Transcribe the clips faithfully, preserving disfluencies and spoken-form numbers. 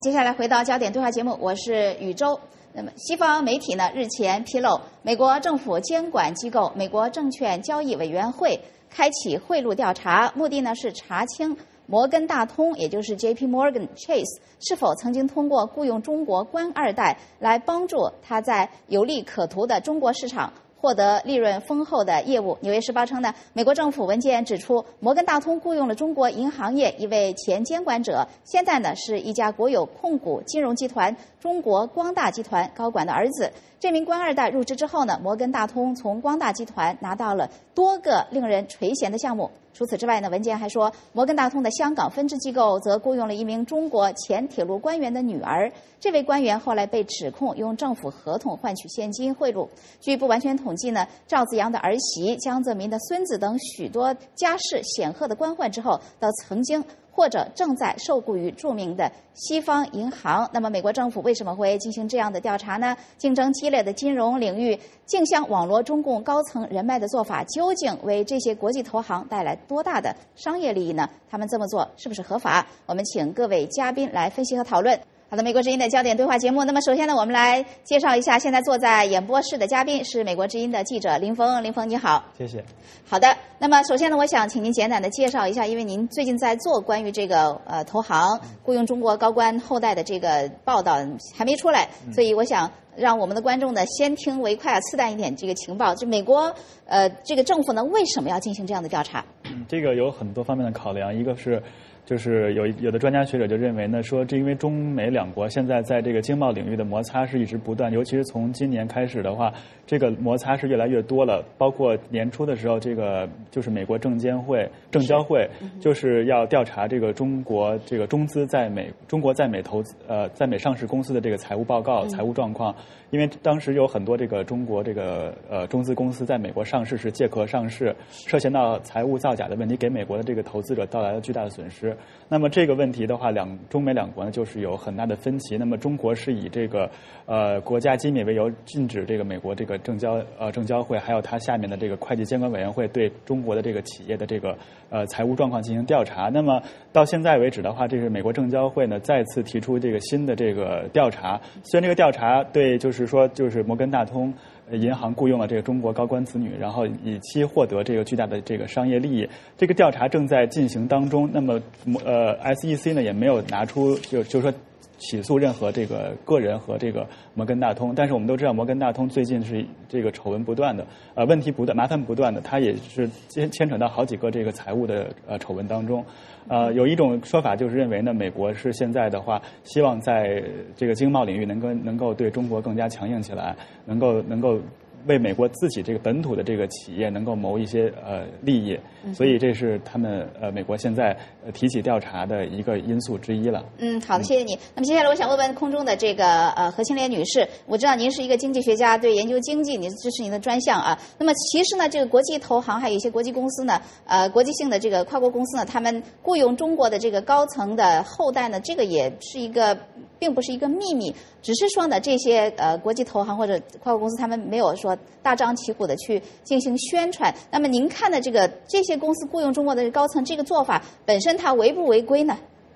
接下来回到焦点对话节目，我是宇宙。那么，西方媒体呢日前披露，美国政府监管机构美国证券交易委员会开启贿赂调查，目的呢是查清摩根大通，也就是 J P Morgan Chase 是否曾经通过雇佣中国官二代来帮助他在有利可图的中国市场获得利润丰厚的业务。纽约时报称呢，美国政府文件指出，摩根大通雇佣了中国银行业一位前监管者，现在呢是一家国有控股金融集团中国光大集团高管的儿子。这名官二代入职之后呢，摩根大通从光大集团拿到了多个令人垂涎的项目。除此之外呢，文件还说，摩根大通的香港分支机构则雇佣了一名中国前铁路官员的女儿。这位官员后来被指控用政府合同换取现金贿赂。据不完全统计呢，赵子阳的儿媳、江泽民的孙子等许多家世显赫的官宦之后，都曾经或者正在受雇于著名的西方银行。那么美国政府为什么会进行这样的调查呢？竞争激烈的金融领域竞相网罗中共高层人脉的做法，究竟为这些国际投行带来多大的商业利益呢？他们这么做是不是合法？我们请各位嘉宾来分析和讨论。好的，美国之音的焦点对话节目。那么首先呢，我们来介绍一下现在坐在演播室的嘉宾是美国之音的记者林峰。林峰你好。 谢谢。 好的，那么首先呢，我想请您简短的介绍一下，因为您最近在做关于这个呃投行雇佣中国高官后代的这个报道还没出来，所以我想让我们的观众呢先听为快，刺淡一点这个情报。就美国呃这个政府呢为什么要进行这样的调查？ 嗯，这个有很多方面的考量，一个是。就是有有的专家学者就认为呢，说这因为中美两国现在在这个经贸领域的摩擦是一直不断，尤其是从今年开始的话，这个摩擦是越来越多了。包括年初的时候，这个就是美国证监会、证交会就是要调查这个中国这个中资在美中国在美投资呃在美上市公司的这个财务报告、财务状况。因为当时有很多这个中国这个呃中资公司在美国上市是借壳上市，涉嫌到财务造假的问题，给美国的这个投资者带来了巨大的损失。那么这个问题的话，两中美两国呢就是有很大的分歧。那么中国是以这个呃国家机密为由，禁止这个美国这个证交呃证交会还有它下面的这个会计监管委员会对中国的这个企业的这个呃财务状况进行调查。那么到现在为止的话，这是美国证交会呢再次提出这个新的这个调查。虽然这个调查对就是说就是摩根大通银行雇佣了这个中国高官子女，然后以期获得这个巨大的这个商业利益。这个调查正在进行当中。那么呃 S E C 呢也没有拿出就就是说起诉任何这个个人和这个摩根大通。但是我们都知道摩根大通最近是这个丑闻不断的，呃问题不断，麻烦不断的，它也是牵牵扯到好几个这个财务的呃丑闻当中。呃，有一种说法就是认为呢，美国是现在的话，希望在这个经贸领域能够能够对中国更加强硬起来，能够能够为美国自己这个本土的这个企业能够谋一些呃利益，所以这是他们呃美国现在呃提起调查的一个因素之一了。 嗯，好的，谢谢你。那么接下来我想问问空中的这个呃何清莲女士，我知道您是一个经济学家，对研究经济，你这是您的专项啊。那么其实呢，这个国际投行还有一些国际公司呢，呃，国际性的这个跨国公司呢，他们雇佣中国的这个高层的后代呢，这个也是一个，并不是一个秘密，只是说呢，这些呃国际投行或者跨国公司他们没有说大张旗鼓的去进行宣传。那么您看的这个这些公司雇佣中国的高层这个做法本身它违不违规呢？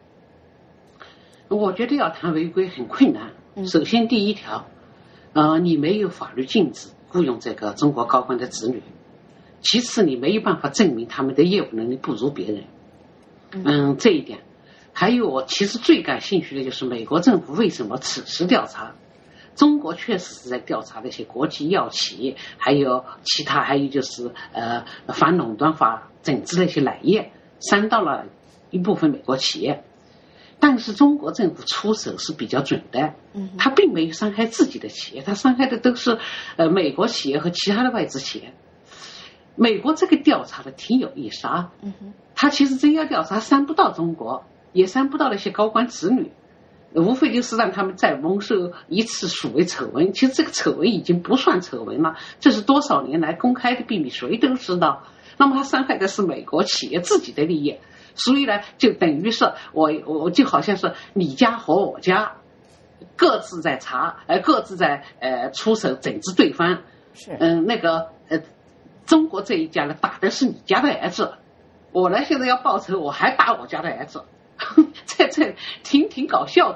我觉得要谈违规很困难。首先第一条，呃，你没有法律禁止雇佣这个中国高官的子女。其次，你没有办法证明他们的业务能力不如别人。嗯，这一点。还有我其实最感兴趣的就是美国政府为什么此时调查。中国确实是在调查那些国际药企，还有其他，还有就是呃反垄断法整治那些奶业，伤到了一部分美国企业。但是中国政府出手是比较准的，他并没有伤害自己的企业，他伤害的都是呃美国企业和其他的外资企业。美国这个调查的挺有意思啊，他其实真要调查伤不到中国，也伤不到那些高官子女，无非就是让他们再蒙受一次所谓丑闻。其实这个丑闻已经不算丑闻了，这是多少年来公开的秘密，谁都知道。那么他伤害的是美国企业自己的利益，所以呢，就等于是我我就好像是你家和我家各自在查，呃，各自在呃出手整治对方。 是， 嗯、呃，那个呃，中国这一家呢打的是你家的儿子，我呢现在要报仇，我还打我家的儿子。这这挺挺搞笑的。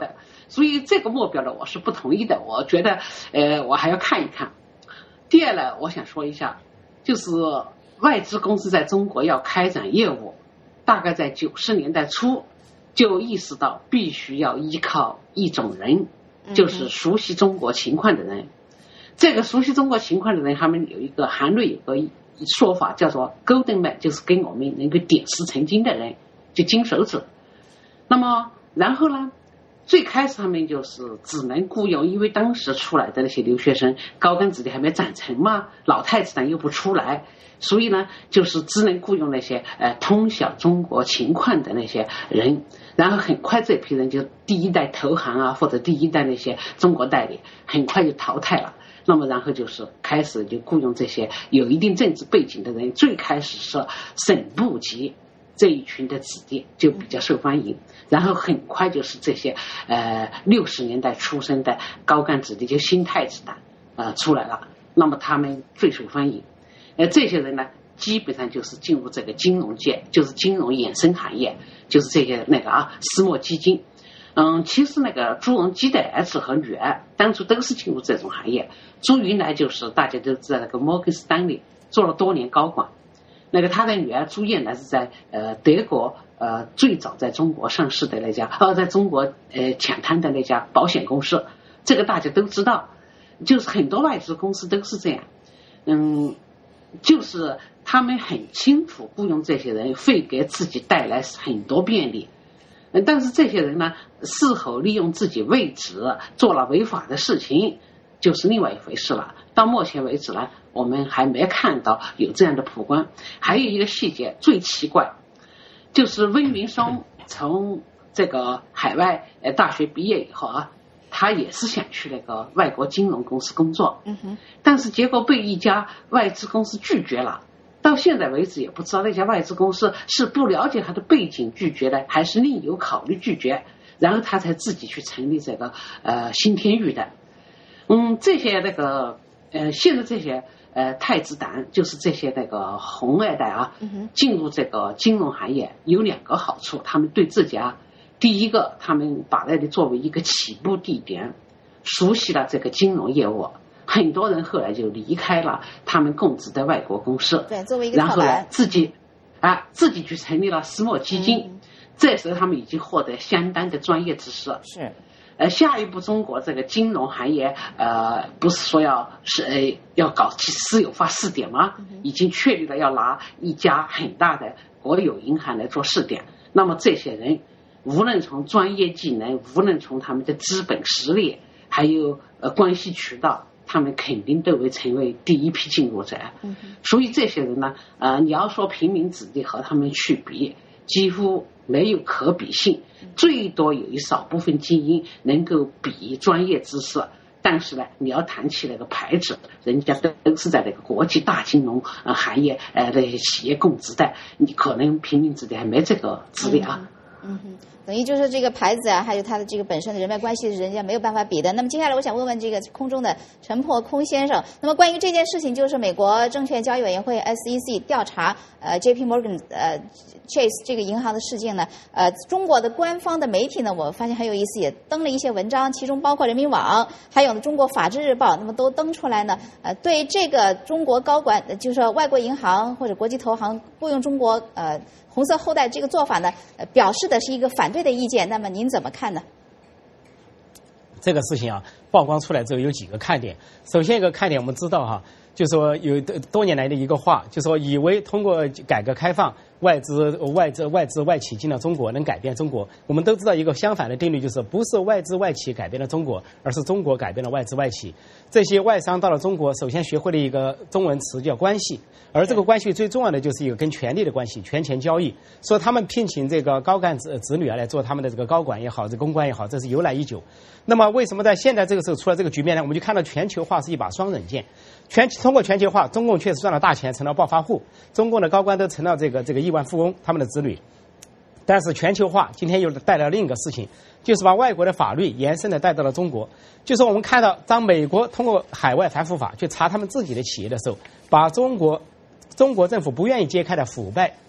所以这个目标呢，我是不同意的。我觉得，呃，我还要看一看。第二呢，我想说一下，就是外资公司在中国要开展业务，大概在九十年代初就意识到必须要依靠一种人，就是熟悉中国情况的人。这个熟悉中国情况的人，他们有一个韩瑞有个说法叫做 golden man， 就是给我们能够点石成金的人，就金手指。那么然后呢，最开始他们就是只能雇佣，因为当时出来的那些留学生高干子弟还没长成嘛，老太子党又不出来，所以呢就是只能雇佣那些呃通晓中国情况的那些人。然后很快这批人就第一代投行啊，或者第一代那些中国代理很快就淘汰了。那么然后就是开始就雇佣这些有一定政治背景的人，最开始是省部级这一群的子弟就比较受欢迎，然后很快就是这些呃六十年代出生的高干子弟，就新太子党呃出来了，那么他们最受欢迎。呃这些人呢，基本上就是进入这个金融界，就是金融衍生行业，就是这些那个啊私募基金。嗯，其实那个朱镕基的儿子和女儿当初都是进入这种行业。朱云来就是大家都知道那个摩根斯丹利做了多年高管，那个他的女儿朱燕来是在呃德国呃最早在中国上市的那家呃在中国呃抢滩的那家保险公司，这个大家都知道，就是很多外资公司都是这样。嗯，就是他们很清楚雇佣这些人会给自己带来很多便利。但是这些人呢，事后利用自己位置做了违法的事情，就是另外一回事了。到目前为止呢，我们还没看到有这样的曝光。还有一个细节最奇怪，就是温云松从这个海外呃大学毕业以后啊，他也是想去那个外国金融公司工作，但是结果被一家外资公司拒绝了。到现在为止也不知道那家外资公司是不了解他的背景拒绝的，还是另有考虑拒绝，然后他才自己去成立这个呃新天域的。嗯，这些那个呃现在这些呃太子党，就是这些那个红二代啊，进入这个金融行业有两个好处，他们对自己啊，第一个他们把那里作为一个起步地点，熟悉了这个金融业务。很多人后来就离开了他们供职的外国公司， 对，作为一个然后呢自己啊自己去成立了私募基金，嗯、这时候他们已经获得相当的专业知识。 是， 呃，下一步中国这个金融行业呃不是说要是呃要搞起私有化试点吗？嗯、已经确立了要拿一家很大的国有银行来做试点。那么这些人无论从专业技能，无论从他们的资本实力，还有呃关系渠道，他们肯定都会成为第一批进入者。嗯、所以这些人呢，呃，你要说平民子弟和他们去比，几乎没有可比性，最多有一少部分精英能够比专业知识。但是呢，你要谈起那个牌子，人家都都是在那个国际大金融呃行业呃那些企业供职的，你可能平民子弟还没这个资历啊。 嗯哼，等于就是这个牌子啊，还有它的这个本身的人脉关系，人家没有办法比的。那么接下来我想问问这个空中的陈破空先生，那么关于这件事情，就是美国证券交易委员会 S E C 调查呃 J P Morgan 呃 Chase 这个银行的事件呢，呃中国的官方的媒体呢，我发现很有意思，也登了一些文章，其中包括人民网，还有呢中国法制日报，那么都登出来呢，呃对这个中国高管，就是说外国银行或者国际投行雇佣中国呃红色后代这个做法呢，呃表示的是一个反对的意见，那么您怎么看呢？ 这个事情啊，曝光出来之后有几个看点。首先一个看点，我们知道哈，就说有多年来的一个话，就说以为通过改革开放，外资外资外资外企进了中国能改变中国。我们都知道一个相反的定律，就是不是外资外企改变了中国，而是中国改变了外资外企。这些外商到了中国，首先学会了一个中文词叫关系，而这个关系最重要的就是一个跟权力的关系，权钱交易。说他们聘请这个高干子子女啊来做他们的这个高管也好，这公关也好，这是由来已久。那么为什么在现在这个时候出了这个局面呢？我们就看到全球化是一把双刃剑。全通过全球化，中共确实赚了大钱，成了暴发户，中共的高官都成了这个这个亿万富翁，他们的子女。但是全球化今天又带来了另一个事情，就是把外国的法律延伸的带到了中国。就是我们看到，当美国通过海外反腐法去查他们自己的企业的时候，把中国中国政府不愿意揭开的腐败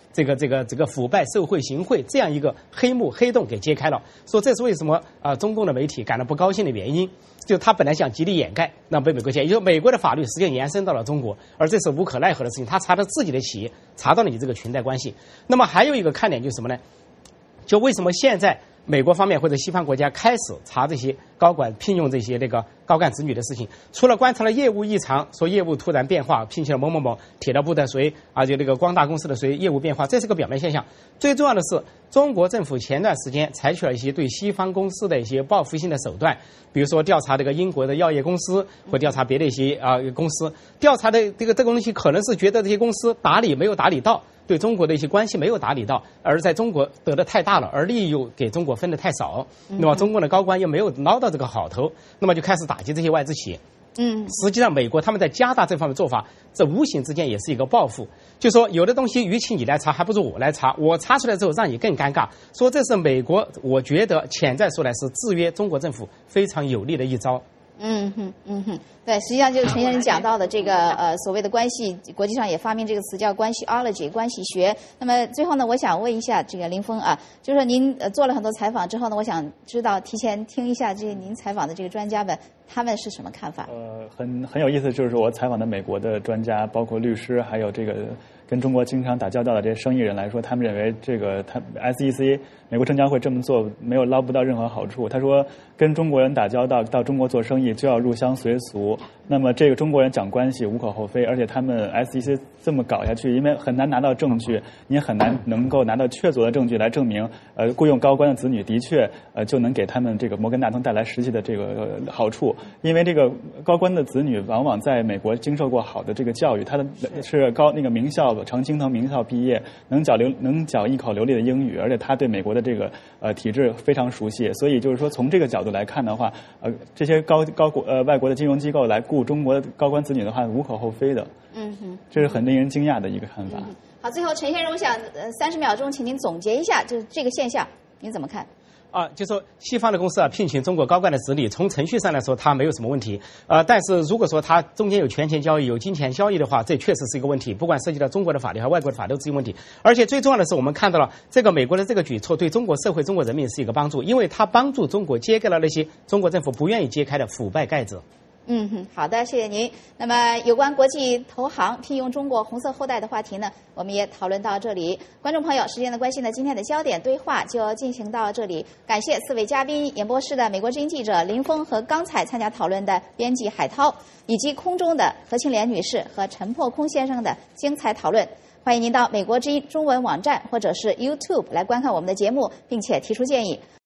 这个这个这个腐败受贿行贿这样一个黑幕黑洞给揭开了，说这是为什么啊、呃、中共的媒体感到不高兴的原因。就他本来想极力掩盖，那被美国揭，也就是美国的法律实际上延伸到了中国，而这是无可奈何的事情。他查到自己的企业，查到了你这个裙带关系。那么还有一个看点就是什么呢？就为什么现在美国方面或者西方国家开始查这些高管聘用这些那个高干子女的事情，除了观察了业务异常，说业务突然变化，聘请了某某某铁道部的谁，而且那个光大公司的谁业务变化，这是个表面现象。最重要的是，中国政府前段时间采取了一些对西方公司的一些报复性的手段，比如说调查这个英国的药业公司，或调查别的一些啊、呃、公司，调查的这个这个东西可能是觉得这些公司打理没有打理到。对中国的一些关系没有打理到，而在中国得的太大了，而利益又给中国分的太少，那么中国的高官又没有捞到这个好头，那么就开始打击这些外资企业。嗯，实际上美国他们在加大这方面做法，这无形之间也是一个报复。就说有的东西与其你来查，还不如我来查，我查出来之后让你更尴尬。说这是美国，我觉得潜在说来是制约中国政府非常有力的一招。 嗯哼，嗯哼，对，实际上就是陈先生讲到的这个呃所谓的关系，国际上也发明这个词叫关系 ology 关系学。那么最后呢，我想问一下这个林峰啊，就是说您呃做了很多采访之后呢，我想知道提前听一下这些您采访的这个专家们他们是什么看法？ 呃，很很有意思，就是我采访的美国的专家，包括律师，还有这个跟中国经常打交道的这些生意人来说，他们认为这个他 S E C 美国证监会这么做没有捞不到任何好处。他说，跟中国人打交道，到中国做生意就要入乡随俗。那么这个中国人讲关系无可厚非，而且他们 S E C 这么搞下去，因为很难拿到证据，你也很难能够拿到确凿的证据来证明，呃，雇佣高官的子女的确呃就能给他们这个摩根大通带来实际的这个、呃、好处。因为这个高官的子女往往在美国经受过好的这个教育，他的是高那个名校常青藤名校毕业，能讲流能讲一口流利的英语，而且他对美国的这个呃体制非常熟悉，所以就是说从这个角度来看的话，呃这些高高国呃外国的金融机构来雇中国的高官子女的话，无可厚非的。嗯哼，这是很令人惊讶的一个看法。嗯、 好，最后陈先生，我想呃三十秒钟，请您总结一下，就是这个现象，您怎么看？ 啊，就说西方的公司啊，聘请中国高官的子女，从程序上来说，它没有什么问题。呃，但是如果说它中间有权钱交易、有金钱交易的话，这确实是一个问题。不管涉及到中国的法律和外国的法律，都是一个问题。而且最重要的是，我们看到了这个美国的这个举措对中国社会、中国人民是一个帮助，因为它帮助中国揭开了那些中国政府不愿意揭开的腐败盖子。 嗯哼，好的，谢谢您。那么有关国际投行聘用中国红色后代的话题呢，我们也讨论到这里。观众朋友，时间的关系呢，今天的焦点对话就进行到这里。感谢四位嘉宾，演播室的美国之音记者林峰和刚才参加讨论的编辑海涛，以及空中的何庆莲女士和陈破空先生的精彩讨论。欢迎您到美国之音中文网站或者是 YouTube 来观看我们的节目，并且提出建议。